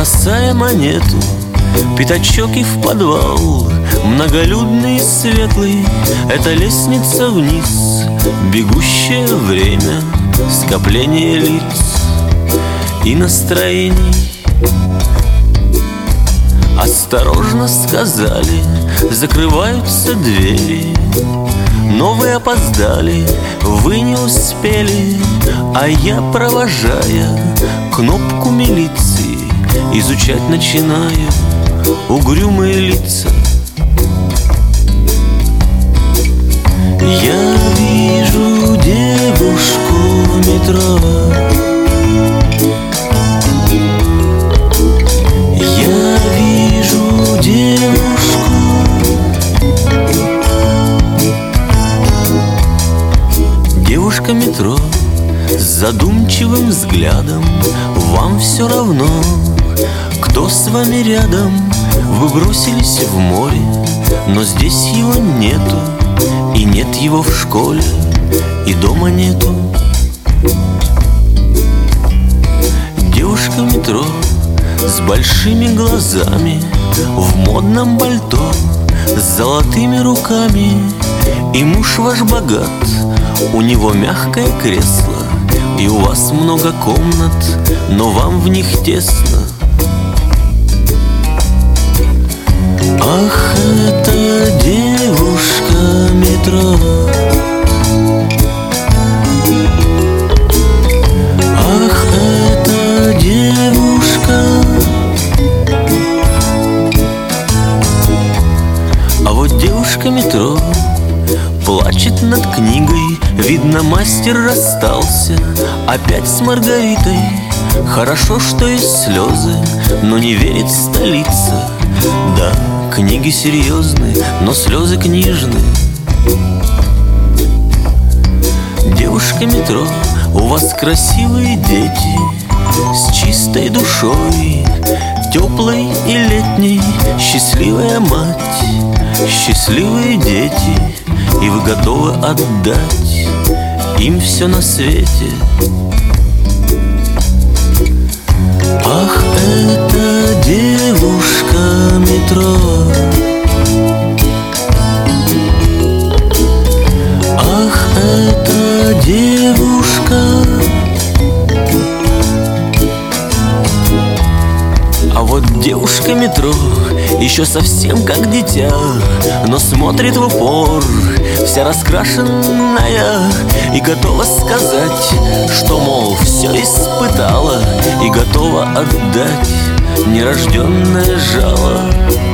бросая монету, пятачок и в подвал, многолюдный и светлый. Это лестница вниз, бегущее время, скопление лиц и настроений. Осторожно сказали, закрываются двери. Но вы опоздали, вы не успели, а я, провожая кнопку милиции, изучать начинаю угрюмые лица. Я вижу девушку в метро, я вижу девушку. Девушка метро с задумчивым взглядом. Вам все равно, кто с вами рядом. Вы бросились в море, но здесь его нету. И нет его в школе, и дома нету. Девушка метро с большими глазами, в модном пальто, с золотыми руками. И муж ваш богат, у него мягкое кресло, и у вас много комнат, но вам в них тесно. Ах, это девушка метро, ах, это девушка. А вот девушка метро плачет над книгой. Видно, мастер расстался опять с Маргаритой. Хорошо, что есть слезы, но не верит столица. Да, книги серьезные, но слезы книжные. Девушка метро, у вас красивые дети, с чистой душой, теплой и летней. Счастливая мать, счастливые дети, и вы готовы отдать им все на свете. Ах, это девушка метро, ах, это девушка. А вот девушка метро еще совсем как дитя, но смотрит в упор, вся раскрашенная, и готова сказать, что, мол, все испытала, и готова отдать нерожденное жало.